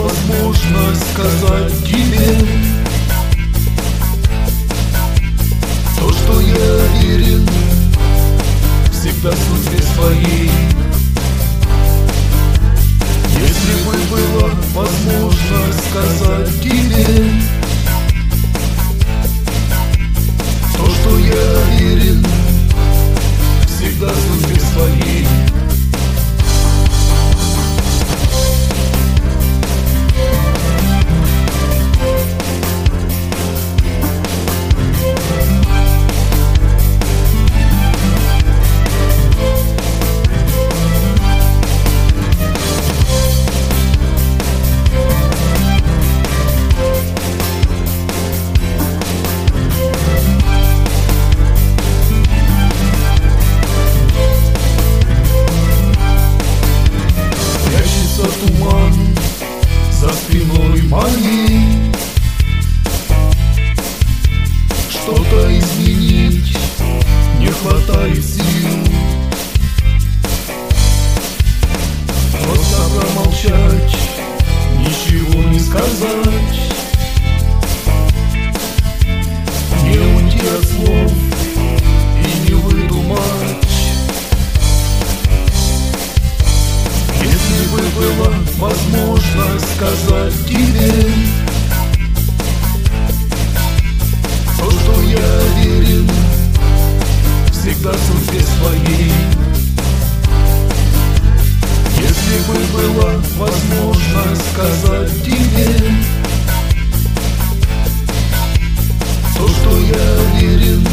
возможность сказать тебе то, что я верен всегда судьбе своей. Если бы была возможность сказать тебе то, что я верен всегда судьбе своей. Туман за спиной моей, что-то изменить не хватает сил. Просто промолчать, ничего не сказать, не уйти от слов и не выдумать. Если бы была возможность сказать тебе то, что я верен всегда судьбе своей. Если бы была возможность сказать тебе то, что я верен